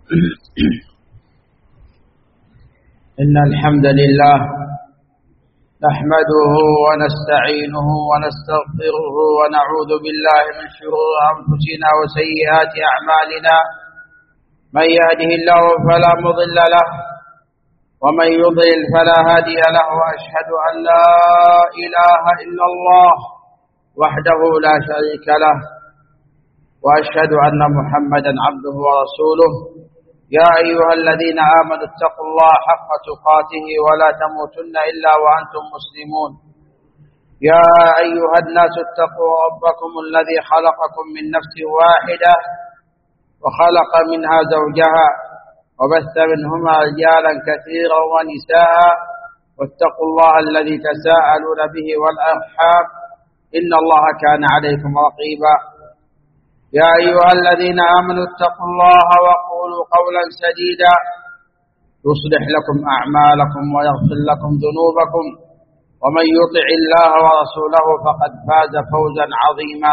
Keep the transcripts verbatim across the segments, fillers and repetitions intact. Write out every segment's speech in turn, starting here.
إن الحمد لله نحمده ونستعينه ونستغفره ونعوذ بالله من شرور أنفسنا وسيئات أعمالنا. من يهده الله فلا مضل له ومن يضلل فلا هادي له، وأشهد أن لا إله إلا الله وحده لا شريك له، وأشهد أن محمدا عبده ورسوله. يا أيها الذين آمنوا اتقوا الله حق تقاته ولا تموتن إلا وأنتم مسلمون. يا أيها الناس اتقوا ربكم الذي خلقكم من نفس واحدة وخلق منها زوجها وبث منهما رجالا كثيرا ونساء، واتقوا الله الذي تساءلون به والأرحام إن الله كان عليكم رقيبا. يا أيها الذين آمنوا اتقوا الله وقولوا قولا سديدا يصلح لكم أعمالكم ويغفر لكم ذنوبكم، ومن يطع الله ورسوله فقد فاز فوزا عظيما.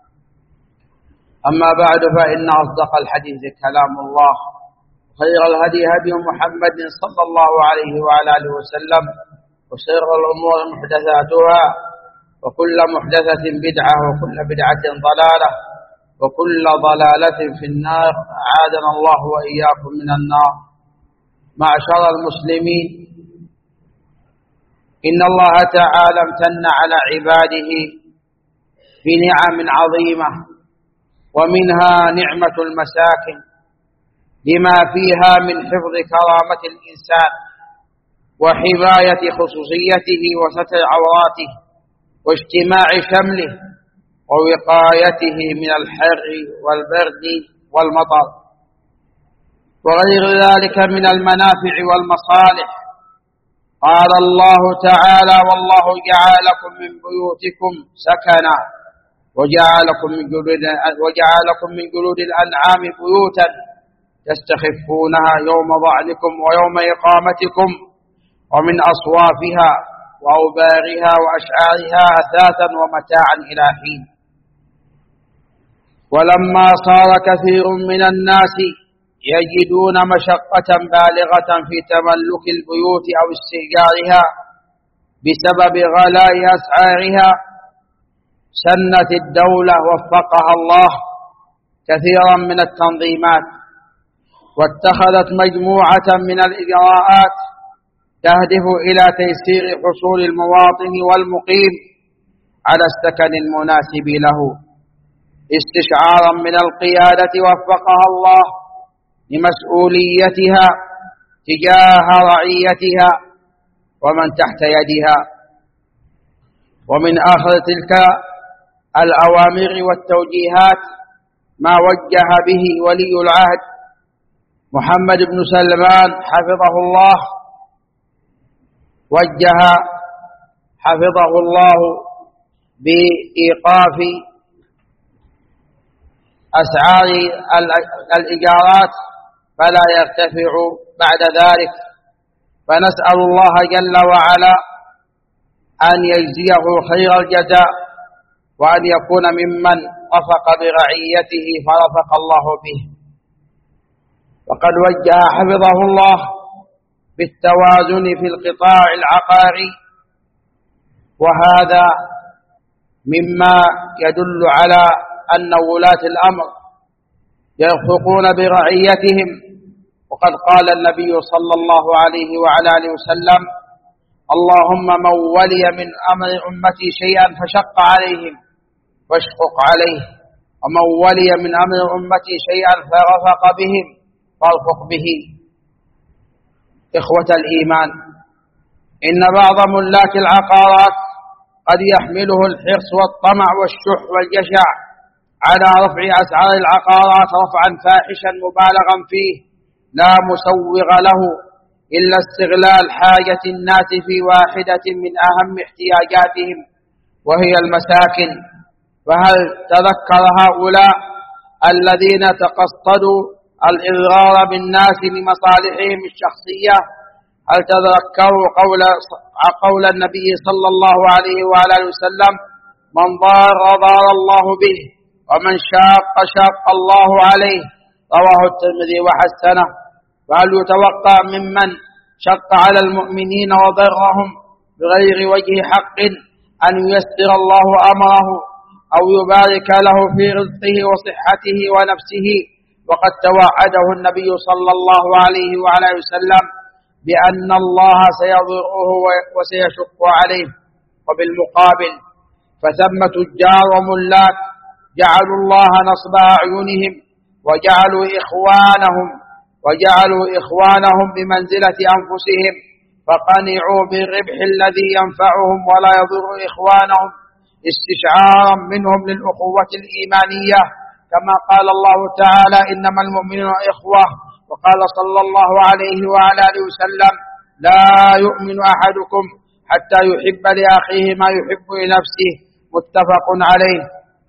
أما بعد، فإن أصدق الحديث كلام الله، خير الهدي هدي محمد صلى الله عليه وعلى آله وسلم، وشر الأمور محدثاتها، وكل محدثة بدعة، وكل بدعة ضلالة، وكل ضلالة في النار. أعاذنا الله وإياكم من النار. معشر المسلمين، إن الله تعالى امتن على عباده بنعم عظيمة، ومنها نعمة المساكن، لما فيها من حفظ كرامة الإنسان وحماية خصوصيته وستر عوراته واجتماع شمله ووقايته من الحر والبرد والمطر وغير ذلك من المنافع والمصالح. قال الله تعالى: والله جعل لكم من بيوتكم سكنا وجعلكم من جلود وجعلكم من جلود الأنعام بيوتا تستخفونها يوم ظعنكم ويوم إقامتكم، ومن أصوافها وأوبارها وأشعارها أثاثا ومتاعا إلى حين. ولما صار كثير من الناس يجدون مشقة بالغة في تملك البيوت أو استئجارها بسبب غلاء أسعارها، سنت الدولة وفقها الله كثيرا من التنظيمات، واتخذت مجموعة من الإجراءات تهدف إلى تيسير حصول المواطن والمقيم على السكن المناسب له، استشعارا من القيادة وفقها الله لمسؤوليتها تجاه رعيتها ومن تحت يدها. ومن آخر تلك الأوامر والتوجيهات ما وجه به ولي العهد محمد بن سلمان حفظه الله، وجه حفظه الله بإيقاف أسعار الإيجارات فلا يرتفع بعد ذلك، فنسأل الله جل وعلا أن يجزيه خير الجزاء، وأن يكون ممن رفق برعيته فرفق الله به. وقد وجه حفظه الله بالتوازن في القطاع العقاري، وهذا مما يدل على أن ولاة الأمر يرفقون برعيتهم. وقد قال النبي صلى الله عليه وعلى آله وسلم: اللهم من ولي من أمر أمتي شيئا فشق عليهم فاشقق عليه، ومن ولي من أمر أمتي شيئا فرفق بهم فارفق به. إخوة الإيمان، إن بعض ملاك العقارات قد يحمله الحرص والطمع والشح والجشع على رفع أسعار العقارات رفعا فاحشا مبالغا فيه لا مسوغ له إلا استغلال حاجة الناس في واحدة من أهم احتياجاتهم وهي المساكن. فهل تذكر هؤلاء الذين تقصدوا الإضرار بالناس لمصالحهم الشخصية، هل تذكروا قول قول النبي صلى الله عليه وعلى آله وسلم: من ضار ضار الله به، ومن شاق شاق الله عليه. رواه الترمذي وحسنه. فهل يتوقع ممن شق على المؤمنين وضرهم بغير وجه حق أن ييسر الله أمره أو يبارك له في رزقه وصحته ونفسه؟ وقد توعده النبي صلى الله عليه وعلى وسلم بأن الله سيضره وسيشق عليه. وبالمقابل فثم تجار وملاك جعلوا الله نصب أعينهم وجعلوا إخوانهم وجعلوا إخوانهم بمنزلة أنفسهم، فقنعوا بالربح الذي ينفعهم ولا يضر إخوانهم، استشعارا منهم للأخوة الإيمانية، كما قال الله تعالى: إنما المؤمنون إخوة. وقال صلى الله عليه وعلى آله وسلم: لا يؤمن أحدكم حتى يحب لأخيه ما يحب لنفسه، متفق عليه.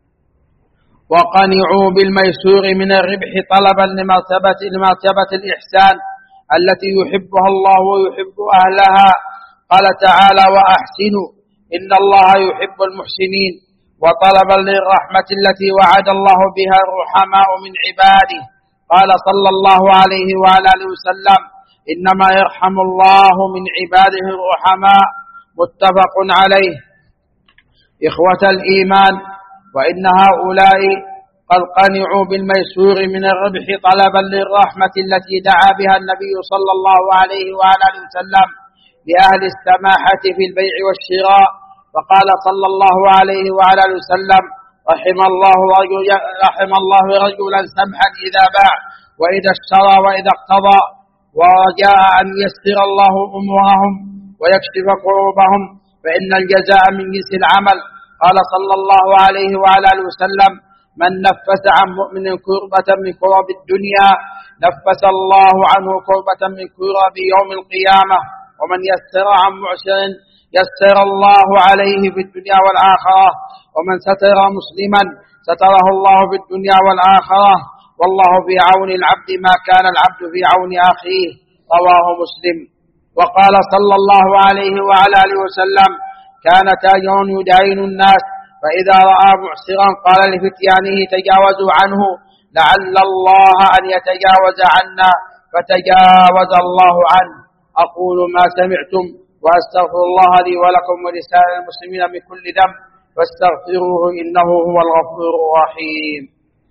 وقنعوا بالميسور من الربح طلبا لمرتبة, لمرتبة الإحسان التي يحبها الله ويحب أهلها. قال تعالى: وأحسنوا إن الله يحب المحسنين. وطلبا للرحمة التي وعد الله بها الرحماء من عباده. قال صلى الله عليه وعلى آله وسلم: إنما يرحم الله من عباده الرحماء، متفق عليه. إخوة الإيمان، وإن هؤلاء قد قنعوا بالميسور من الربح طلبا للرحمة التي دعا بها النبي صلى الله عليه وعلى آله وسلم لأهل السماحة في البيع والشراء. فقال صلى الله عليه وعلى آله وسلم: رحم الله رجل رحم الله رجلا سمحا إذا باع وإذا اشترى وإذا اقتضى، ورجاء أن ييسر الله أمورهم ويكشف كروبهم، فإن الجزاء من جنس العمل. قال صلى الله عليه وعلى آله وسلم: من نفس عن مؤمن كربة من كرب الدنيا نفس الله عنه كربة من كرب يوم القيامة، ومن يسر عن معسر يسر الله عليه في الدنيا والآخرة، ومن ستر مسلما ستره الله في الدنيا والآخرة، والله في عون العبد ما كان العبد في عون أخيه. رواه مسلم. وقال صلى الله عليه وعلى آله وسلم: كان تاجر يداين الناس، فإذا رأى معسرا قال لفتيانه: تجاوزوا عنه لعل الله أن يتجاوز عنا، فتجاوز الله عنه. أقول ما سمعتم وأستغفر الله لي ولكم ولسائر المسلمين من كل ذنب فاستغفروه إنه هو الغفور الرحيم.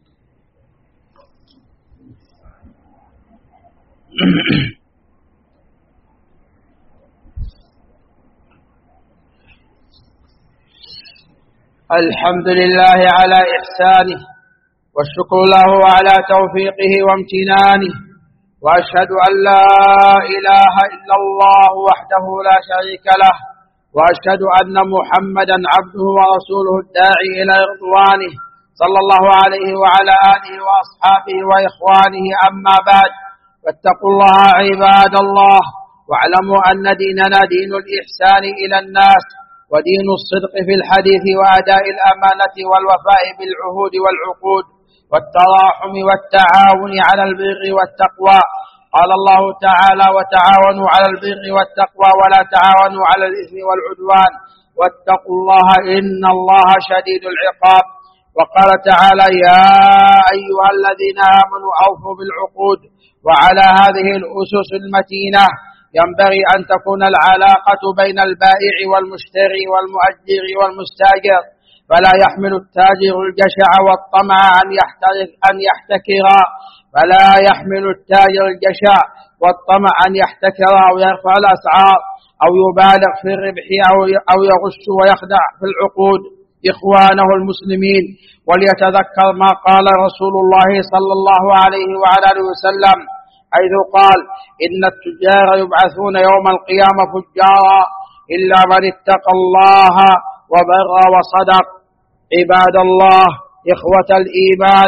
الحمد لله على إحسانه، والشكر له على توفيقه وامتنانه، وأشهد أن لا إله إلا الله وحده لا شريك له، وأشهد أن محمدا عبده ورسوله الداعي إلى رضوانه، صلى الله عليه وعلى آله وأصحابه وإخوانه. أما بعد، فاتقوا الله عباد الله، واعلموا أن ديننا دين الإحسان إلى الناس، ودين الصدق في الحديث وأداء الأمانة والوفاء بالعهود والعقود، والتراحم والتعاون على البر والتقوى. قال الله تعالى: وتعاونوا على البر والتقوى ولا تعاونوا على الإثم والعدوان واتقوا الله إن الله شديد العقاب. وقال تعالى: يا أيها الذين آمنوا أوفوا بالعقود. وعلى هذه الأسس المتينة ينبغي أن تكون العلاقة بين البائع والمشتري والمؤجر والمستاجر، فلا يحمل التاجر الجشع والطمع أن يحتكر فلا يحمل التاجر الجشع والطمع أن يحتكر أو يرفع الأسعار أو يبالغ في الربح أو يغش ويخدع في العقود إخوانه المسلمين. وليتذكر ما قال رسول الله صلى الله عليه وعلى آله وسلم حيث قال: إن التجار يبعثون يوم القيامة فجارا إلا من اتقى الله وبر وصدق. عباد الله، إخوة الإيمان،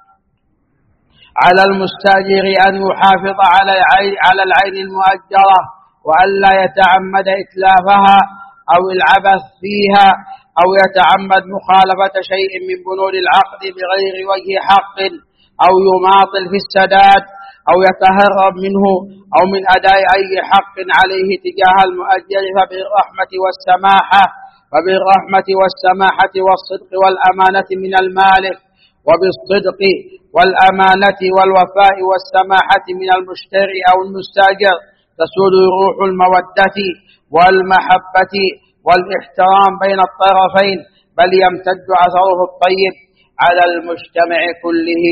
على المستاجر أن يحافظ على العين, على العين المؤجرة، وألا يتعمد إتلافها أو العبث فيها، أو يتعمد مخالفة شيء من بنود العقد بغير وجه حق، أو يماطل في السداد، أو يتهرب منه أو من أداء أي حق عليه تجاه المؤجر. فبالرحمة والسماحة وبالرحمة والسماحة والصدق والأمانة من المالك، وبالصدق والأمانة والوفاء والسماحة من المشتري أو المستأجر تسود روح المودة والمحبة والاحترام بين الطرفين، بل يمتد أثره الطيب على المجتمع كله.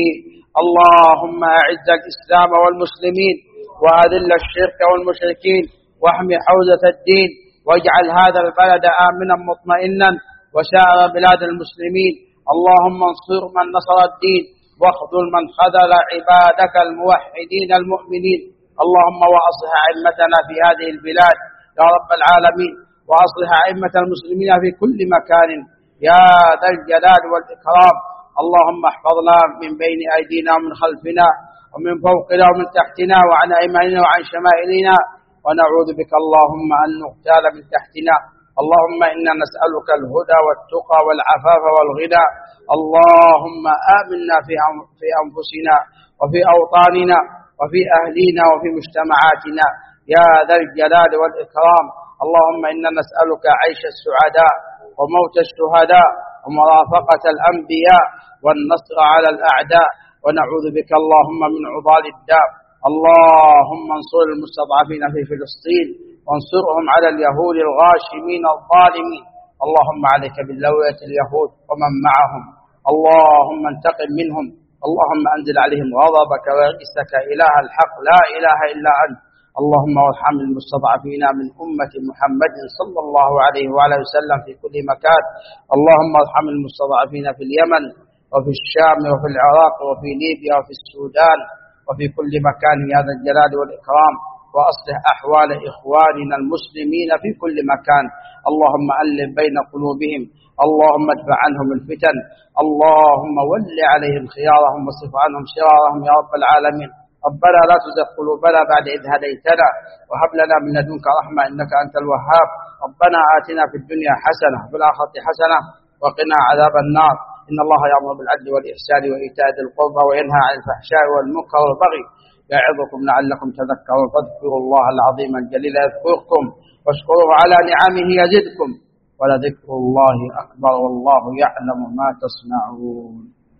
اللهم أعز الإسلام والمسلمين وأذل الشرك والمشركين واحمي حوزة الدين، واجعل هذا البلد آمنا مطمئنا وسائر بلاد المسلمين. اللهم انصر من نصر الدين واخذل من خذل عبادك الموحدين المؤمنين. اللهم وأصلح أئمتنا في هذه البلاد يا رب العالمين، وأصلح أئمة المسلمين في كل مكان يا ذا الجلال والإكرام. اللهم احفظنا من بين أيدينا ومن خلفنا ومن فوقنا ومن تحتنا وعن أيماننا وعن شمائلنا، ونعوذ بك اللهم أن نغتال من تحتنا. اللهم إنا نسألك الهدى والتقى والعفاف والغنى. اللهم آمنا في أنفسنا وفي أوطاننا وفي أهلينا وفي مجتمعاتنا يا ذا الجلال والإكرام. اللهم إنا نسألك عيش السعداء وموت الشهداء ومرافقة الأنبياء والنصر على الأعداء، ونعوذ بك اللهم من عضال الداء. اللهم انصر المستضعفين في فلسطين وانصرهم على اليهود الغاشمين الظالمين. اللهم عليك باللوية اليهود ومن معهم، اللهم انتقم منهم، اللهم أنزل عليهم غضبك ورجسك إله الحق لا إله إلا أنت. اللهم وارحم المستضعفين من أمة محمد صلى الله عليه وعلى وسلم في كل مكان. اللهم ارحم المستضعفين في اليمن وفي الشام وفي العراق وفي ليبيا وفي السودان وفي كل مكان يا ذا الجلال والإكرام، وأصلح أحوال إخواننا المسلمين في كل مكان. اللهم ألف بين قلوبهم، اللهم ادفع عنهم الفتن، اللهم ول عليهم خيارهم واصرف عنهم شرارهم يا رب العالمين. ربنا لا تزغ قلوبنا بعد إذ هديتنا وهب لنا من لدنك رحمة إنك أنت الوهاب. ربنا آتنا في الدنيا حسنة وفي الآخرة حسنة وقنا عذاب النار. إن الله يأمر بالعدل والإحسان وإيتاء ذي القربى وينهى عن الفحشاء والمنكر والبغي يعظكم لعلكم تذكرون. فاذكروا الله العظيم الجليل يذكركم واشكروه على نعمه يزدكم ولذكر الله أكبر والله يعلم ما تصنعون.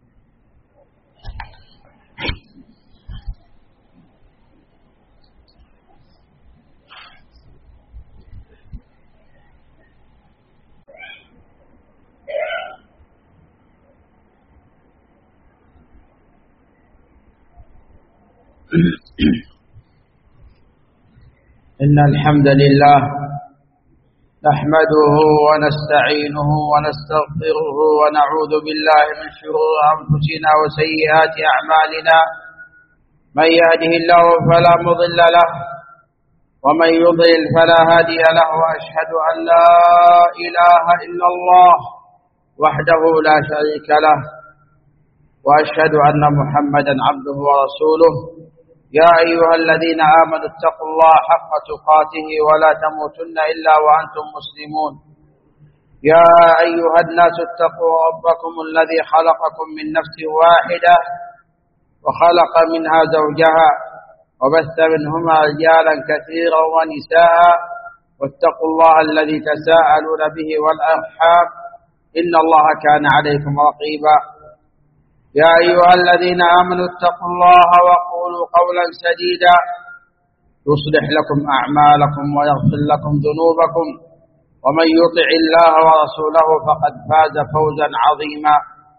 إن الحمد لله نحمده ونستعينه ونستغفره ونعوذ بالله من شرور أنفسنا وسيئات أعمالنا. من يهده الله فلا مضل له ومن يضلل فلا هادي له، وأشهد أن لا إله إلا الله وحده لا شريك له، وأشهد أن محمدا عبده ورسوله. يا أيها الذين آمنوا اتقوا الله حق تقاته ولا تموتن إلا وأنتم مسلمون. يا أيها الناس اتقوا ربكم الذي خلقكم من نفس واحدة وخلق منها زوجها وبث منهما رجالا كثيرا ونساء، واتقوا الله الذي تساءلون به والأرحام إن الله كان عليكم رقيبا. يا أيها الذين آمنوا اتقوا الله وقولوا قولا سديدا يصلح لكم أعمالكم ويغفر لكم ذنوبكم، ومن يطع الله ورسوله فقد فاز فوزا عظيما.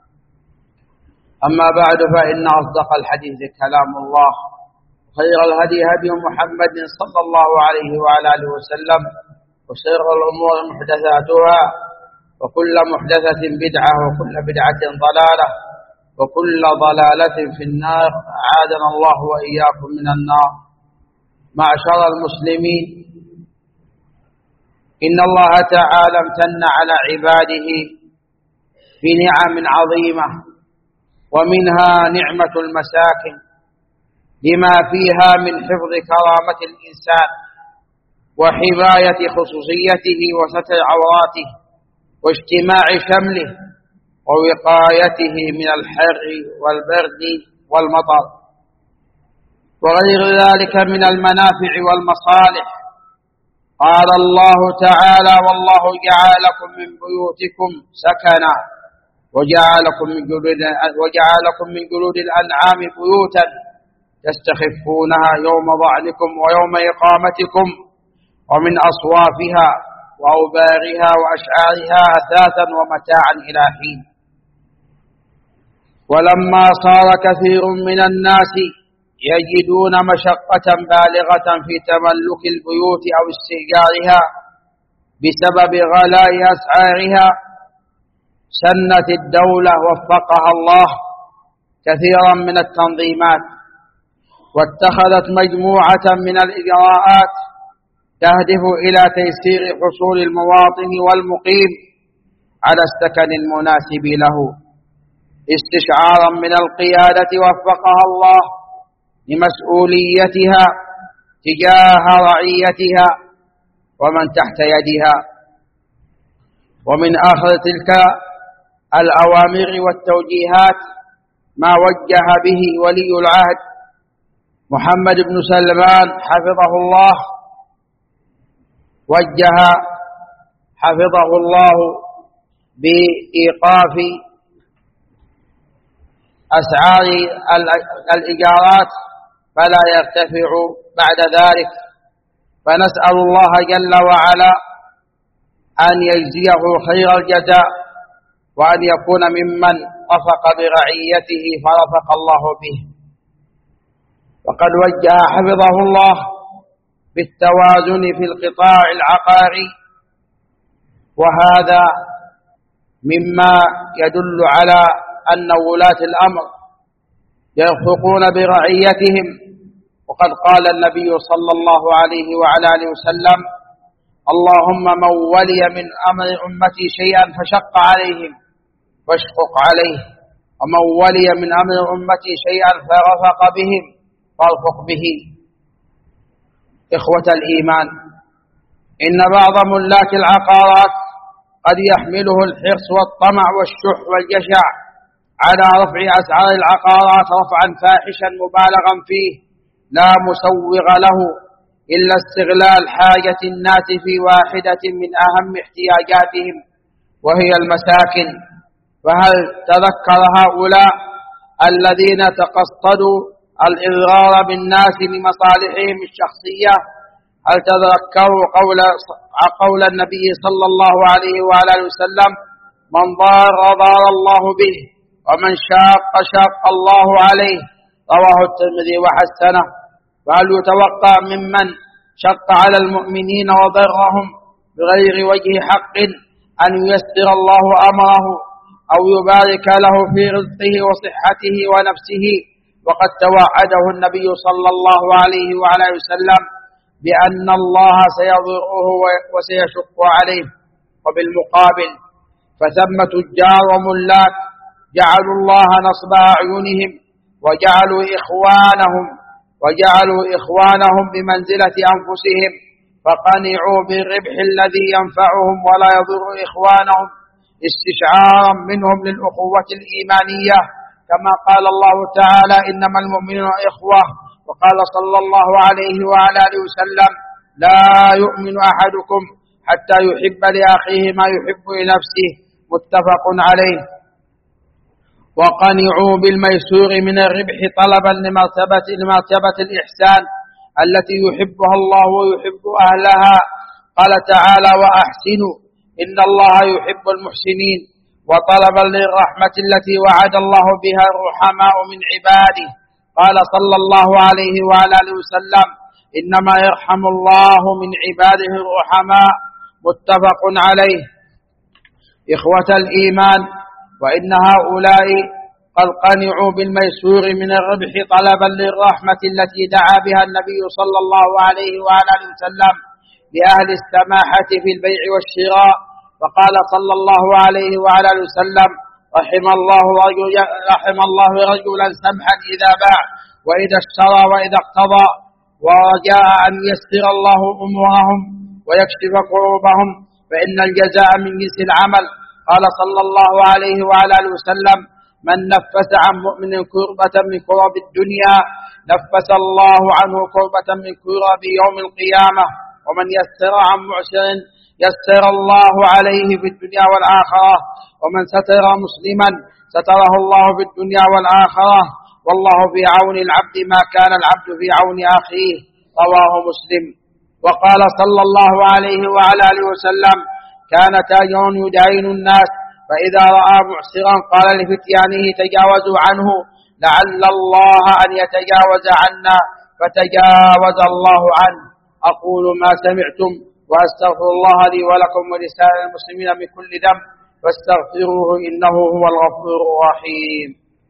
أما بعد، فإن أصدق الحديث كلام الله، خير الهدي هدي محمد صلى الله عليه وعلى آله وسلم، وشر الأمور محدثاتها، وكل محدثة بدعة، وكل بدعة ضلالة، وكل ضلالة في النار. أعاذنا الله وإياكم من النار. معشر المسلمين، إن الله تعالى امتن على عباده بنعم عظيمة، ومنها نعمة المساكن لما فيها من حفظ كرامة الإنسان وحماية خصوصيته وستر عوراته واجتماع شمله ووقايته من الحر والبرد والمطر وغير ذلك من المنافع والمصالح. قال الله تعالى: والله جعل لكم من بيوتكم سكنا وجعلكم من جلود وجعلكم من جلود الأنعام بيوتا تستخفونها يوم ظعنكم ويوم إقامتكم ومن أصوافها وأوبارها وأشعارها أثاثا ومتاعا إلى حين. ولما صار كثير من الناس يجدون مشقة بالغة في تملك البيوت أو استئجارها بسبب غلاء أسعارها، سنت الدولة وفقها الله كثيرا من التنظيمات، واتخذت مجموعة من الإجراءات تهدف إلى تيسير حصول المواطن والمقيم على السكن المناسب له، استشعارا من القيادة وفقها الله لمسؤوليتها تجاه رعيتها ومن تحت يدها. ومن آخر تلك الأوامر والتوجيهات ما وجه به ولي العهد محمد بن سلمان حفظه الله، وجه حفظه الله بإيقاف أسعار الإيجارات فلا يرتفع بعد ذلك، فنسأل الله جل وعلا أن يجزيه خير الجزاء، وأن يكون ممن رفق برعيته فرفق الله به. وقد وجه حفظه الله بالتوازن في القطاع العقاري، وهذا مما يدل على أن ولاة الأمر يرفقون برعيتهم. وقد قال النبي صلى الله عليه وعلى آله وسلم: اللهم من ولي من أمر أمتي شيئا فشق عليهم فاشقق عليه، ومن ولي من أمر أمتي شيئا فرفق بهم فارفق به. إخوة الإيمان، إن بعض ملاك العقارات قد يحمله الحرص والطمع والشح والجشع على رفع أسعار العقارات رفعا فاحشا مبالغا فيه لا مسوغ له إلا استغلال حاجة الناس في واحدة من أهم احتياجاتهم وهي المساكن. فهل تذكر هؤلاء الذين تقصدوا الإضرار بالناس لمصالحهم الشخصية، هل تذكروا قول قول النبي صلى الله عليه وعلى آله وسلم: من ضار ضار الله به، ومن شاق شاق الله عليه، رواه الترمذي وحسنه. فهل يتوقع ممن شق على المؤمنين وضرهم بغير وجه حق أن ييسر الله أمره أو يبارك له في رزقه وصحته ونفسه، وقد توعده النبي صلى الله عليه وعلى وسلم بأن الله سيضره وسيشق عليه؟ وبالمقابل فثم تجار وملاك جعلوا الله نصب أعينهم وجعلوا إخوانهم وجعلوا إخوانهم بمنزلة أنفسهم، فقنعوا بالربح الذي ينفعهم ولا يضر إخوانهم، استشعارا منهم للأخوة الإيمانية، كما قال الله تعالى: إنما المؤمنون إخوة. وقال صلى الله عليه وعلى آله وسلم: لا يؤمن أحدكم حتى يحب لأخيه ما يحب لنفسه، متفق عليه. وقنعوا بالميسور من الربح طلبا لمرتبة, لمرتبة الإحسان التي يحبها الله ويحب أهلها. قال تعالى: وأحسنوا إن الله يحب المحسنين. وطلبا للرحمة التي وعد الله بها الرحماء من عباده. قال صلى الله عليه وعلى آله وسلم: إنما يرحم الله من عباده الرحماء، متفق عليه. إخوة الإيمان، وإن هؤلاء قد قنعوا بالميسور من الربح طلبا للرحمة التي دعا بها النبي صلى الله عليه وعلى آله وسلم لأهل السماحة في البيع والشراء. فقال صلى الله عليه وعلى آله وسلم: رحم الله رجل رحم الله رجلا سمحا إذا باع وإذا اشترى وإذا اقتضى، ورجاء أن ييسر الله أمورهم ويكشف كروبهم، فإن الجزاء من جنس العمل. قال صلى الله عليه وعلى آله وسلم: من نفس عن مؤمن كربة من كرب الدنيا نفس الله عنه كربة من كرب يوم القيامة، ومن يسر عن معسر يسر الله عليه في الدنيا والآخرة. ومن ستر مسلما ستره الله في الدنيا والآخرة، والله في عون العبد ما كان العبد في عون أخيه. رواه مسلم. وقال صلى الله عليه وعلى آله وسلم: كان تاجر يداين الناس، فإذا رأى معسرا قال لفتيانه: تجاوزوا عنه لعل الله أن يتجاوز عنا، فتجاوز الله عنه. أقول ما سمعتم وأستغفر الله لي ولكم ولسائر المسلمين من كل ذنب فاستغفروه إنه هو الغفور الرحيم.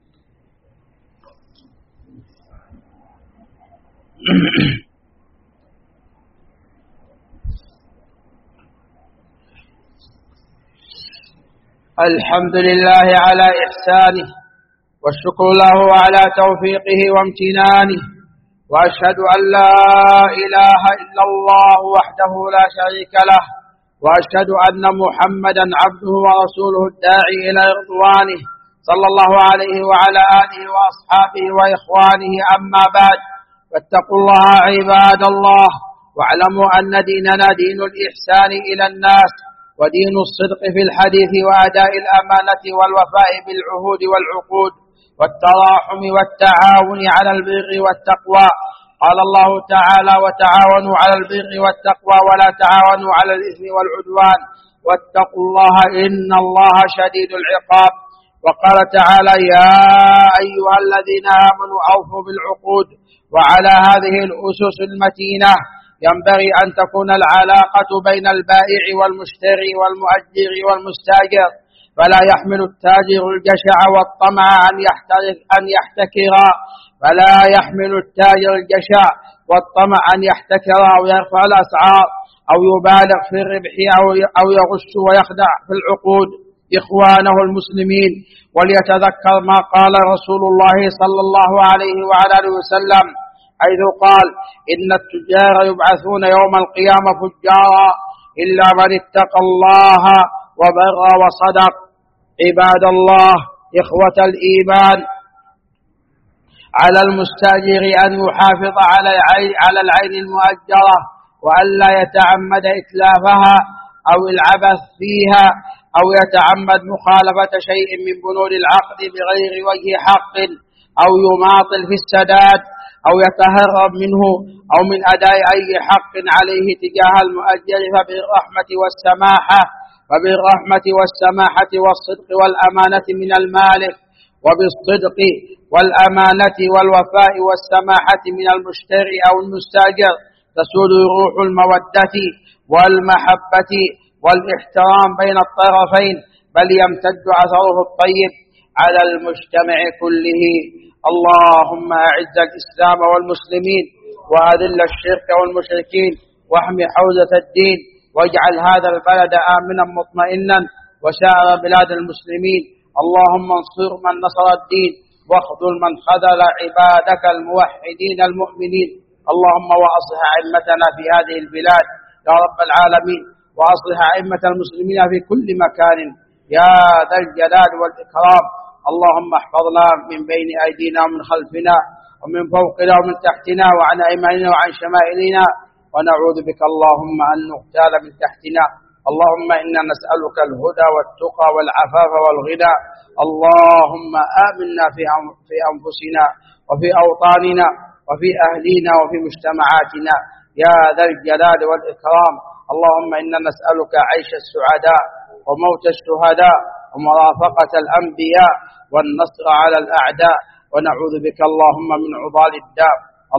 الحمد لله على إحسانه، والشكر له على توفيقه وامتنانه، وأشهد أن لا إله إلا الله وحده لا شريك له، وأشهد أن محمدا عبده ورسوله الداعي إلى رضوانه، صلى الله عليه وعلى آله وأصحابه وإخوانه. أما بعد، فاتقوا الله عباد الله، واعلموا أن ديننا دين الإحسان إلى الناس، ودين الصدق في الحديث وأداء الأمانة والوفاء بالعهود والعقود، والتراحم والتعاون على البر والتقوى. قال الله تعالى: وتعاونوا على البر والتقوى ولا تعاونوا على الإثم والعدوان واتقوا الله إن الله شديد العقاب. وقال تعالى: يا أيها الذين آمنوا أوفوا بالعقود. وعلى هذه الأسس المتينة ينبغي أن تكون العلاقة بين البائع والمشتري والمؤجر والمستاجر، فلا يحمل التاجر الجشع والطمع أن يحتكرا فلا يحمل التاجر الجشع والطمع أن يحتكر أو يرفع الأسعار أو يبالغ في الربح أو يغش ويخدع في العقود إخوانه المسلمين. وليتذكر ما قال رسول الله صلى الله عليه وعلى آله وسلم حيث قال: إن التجار يبعثون يوم القيامة فجارا إلا من اتقى الله وبر وصدق. عباد الله، إخوة الإيمان، على المستاجر أن يحافظ على العين المؤجرة، وألا يتعمد إتلافها أو العبث فيها، أو يتعمد مخالفة شيء من بنود العقد بغير وجه حق، أو يماطل في السداد، أو يتهرب منه أو من أداء أي حق عليه تجاه المؤجر. فبالرحمة والسماحة وبالرحمة والسماحة والصدق والأمانة من المالك، وبالصدق والأمانة والوفاء والسماحة من المشتري أو المستاجر تسود روح المودة والمحبة والاحترام بين الطرفين، بل يمتد أثره الطيب على المجتمع كله. اللهم أعز الإسلام والمسلمين، وأذل الشرك والمشركين، واحمي حوزة الدين، واجعل هذا البلد آمنا مطمئنا وسائر بلاد المسلمين. اللهم انصر من نصر الدين، واخذل من خذل عبادك الموحدين المؤمنين. اللهم وأصلح أئمتنا في هذه البلاد يا رب العالمين، وأصلح أئمة المسلمين في كل مكان يا ذا الجلال والإكرام. اللهم احفظنا من بين أيدينا ومن خلفنا ومن فوقنا ومن تحتنا وعن أيماننا وعن شمائلنا، ونعوذ بك اللهم أن نغتال من تحتنا. اللهم إنا نسألك الهدى والتقى والعفاف والغنى. اللهم آمنا في أنفسنا وفي أوطاننا وفي أهلينا وفي مجتمعاتنا يا ذا الجلال والإكرام. اللهم إنا نسألك عيش السعداء وموت الشهداء ومرافقة الأنبياء والنصر على الأعداء، ونعوذ بك اللهم من عضال الداء.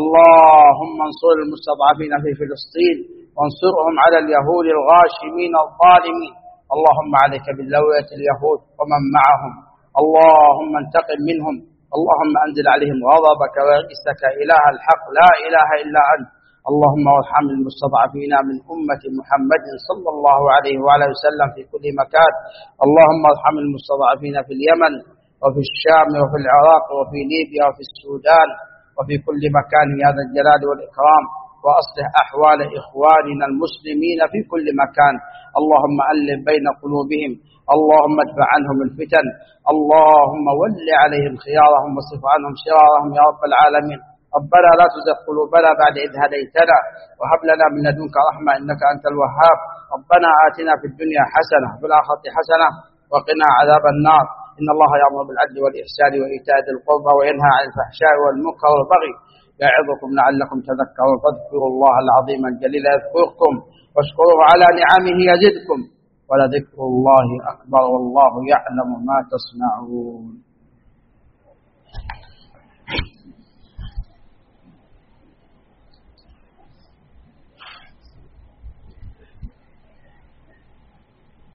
اللهم انصر المستضعفين في فلسطين، وانصرهم على اليهود الغاشمين الظالمين. اللهم عليك باللوية اليهود ومن معهم، اللهم انتقم منهم، اللهم أنزل عليهم غضبك ورجسك إله الحق لا إله إلا أنت. اللهم وارحم المستضعفين من أمة محمد صلى الله عليه وعلى وسلم في كل مكان. اللهم ارحم المستضعفين في اليمن وفي الشام وفي العراق وفي ليبيا وفي السودان وفي كل مكان يا ذا الجلال والإكرام، وأصلح أحوال إخواننا المسلمين في كل مكان. اللهم ألف بين قلوبهم، اللهم ادفع عنهم الفتن، اللهم ول عليهم خيارهم واصرف عنهم شرارهم يا رب العالمين. ربنا لا تزغ قلوبنا بعد إذ هديتنا، وهب لنا من لدنك رحمة إنك أنت الوهاب. ربنا آتنا في الدنيا حسنة وفي الآخرة حسنة وقنا عذاب النار. إن الله يأمر بالعدل والإحسان وإيتاء ذي القربى وينهى عن الفحشاء والمنكر والبغي يعظكم لعلكم تذكرون. فاذكروا الله العظيم الجليل يذكركم واشكروه على نعمه يزدكم ولذكر الله أكبر والله يعلم ما تصنعون.